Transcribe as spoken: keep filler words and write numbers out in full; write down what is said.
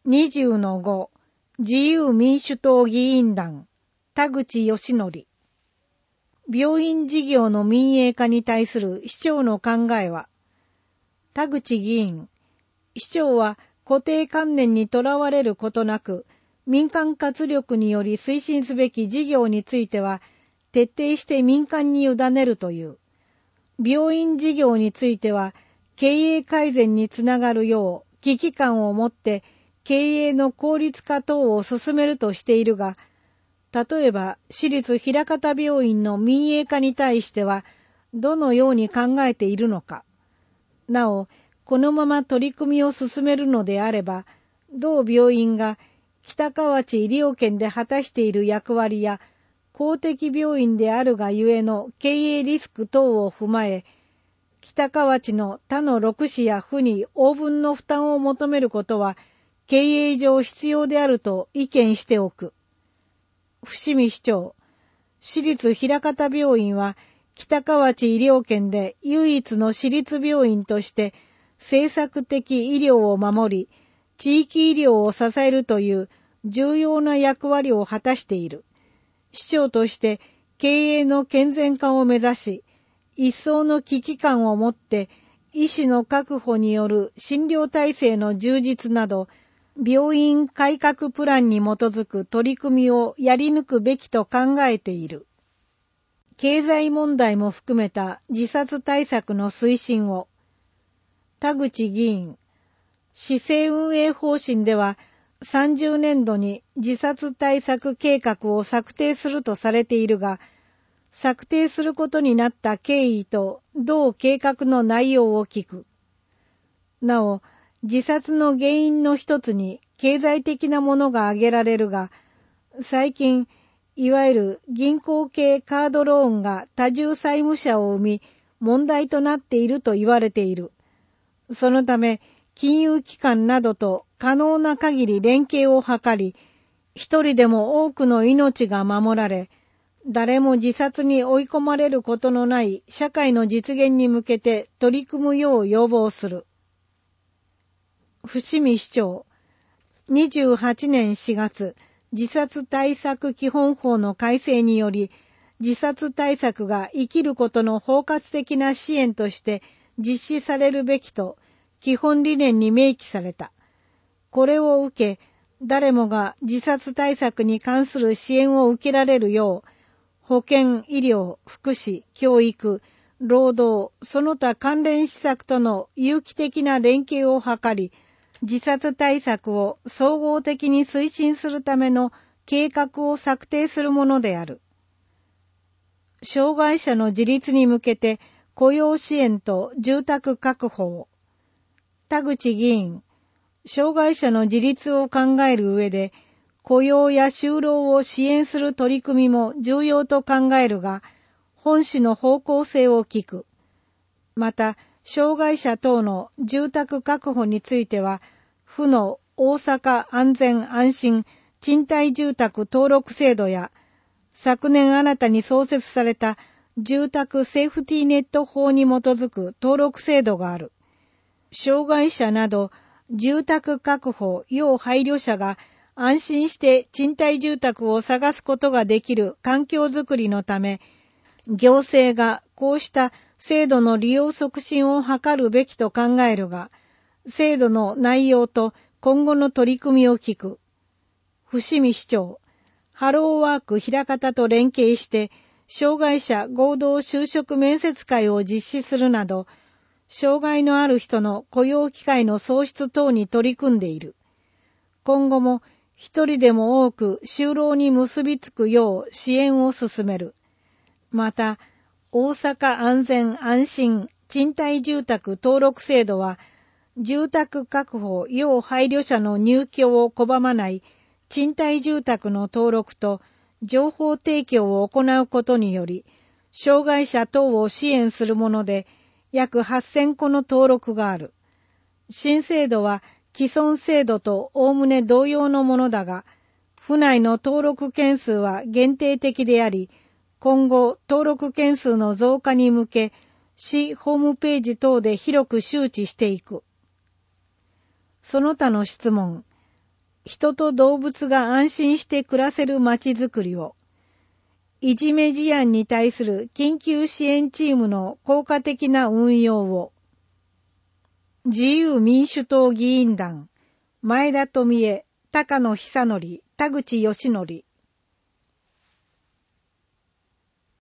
にじゅうのご 自由民主党議員団田口義則。病院事業の民営化に対する市長の考えは、田口議員、市長は固定観念にとらわれることなく、民間活力により推進すべき事業については、徹底して民間に委ねるという。病院事業については、経営改善につながるよう、危機感を持って経営の効率化等を進めるとしているが、例えば私立枚方病院の民営化に対しては、どのように考えているのか。なお、このまま取り組みを進めるのであれば、同病院が北河内医療圏で果たしている役割や、公的病院であるがゆえの経営リスク等を踏まえ、北河内の他のろく市や府に応分の負担を求めることは、経営上必要であると意見しておく。伏見市長、私立枚方病院は北河内医療圏で唯一の私立病院として政策的医療を守り、地域医療を支えるという重要な役割を果たしている。市長として経営の健全化を目指し、一層の危機感を持って医師の確保による診療体制の充実など、病院改革プランに基づく取り組みをやり抜くべきと考えている。経済問題も含めた自殺対策の推進を。田口議員、市政運営方針ではさんじゅうねんどに自殺対策計画を策定するとされているが、策定することになった経緯と同計画の内容を聞く。なお、自殺の原因の一つに経済的なものが挙げられるが、最近、いわゆる銀行系カードローンが多重債務者を生み、問題となっていると言われている。そのため、金融機関などと可能な限り連携を図り、一人でも多くの命が守られ、誰も自殺に追い込まれることのない社会の実現に向けて取り組むよう要望する。伏見市長、にじゅうはちねんしがつ、自殺対策基本法の改正により、自殺対策が生きることの包括的な支援として実施されるべきと、基本理念に明記された。これを受け、誰もが自殺対策に関する支援を受けられるよう、保健、医療、福祉、教育、労働、その他関連施策との有機的な連携を図り、自殺対策を総合的に推進するための計画を策定するものである。障害者の自立に向けて雇用支援と住宅確保を。田口議員、障害者の自立を考える上で、雇用や就労を支援する取り組みも重要と考えるが、本市の方向性を聞く。また、障害者等の住宅確保については、府の大阪安全安心賃貸住宅登録制度や、昨年新たに創設された住宅セーフティーネット法に基づく登録制度がある。障害者など住宅確保要配慮者が安心して賃貸住宅を探すことができる環境づくりのため、行政がこうした制度の利用促進を図るべきと考えるが、制度の内容と今後の取り組みを聞く。伏見市長、ハローワーク枚方と連携して、障害者合同就職面接会を実施するなど、障害のある人の雇用機会の創出等に取り組んでいる。今後も一人でも多く就労に結びつくよう支援を進める。また、大阪安全安心賃貸住宅登録制度は、住宅確保要配慮者の入居を拒まない賃貸住宅の登録と情報提供を行うことにより、障害者等を支援するもので、約はっせんこの登録がある。新制度は既存制度とおおむね同様のものだが、府内の登録件数は限定的であり、今後登録件数の増加に向け、市ホームページ等で広く周知していく。その他の質問。 人と動物が安心して暮らせるまちづくりを、いじめ事案に対する緊急支援チームの効果的な運用を、自由民主党議員団、前田富江、高野久則、田口義則、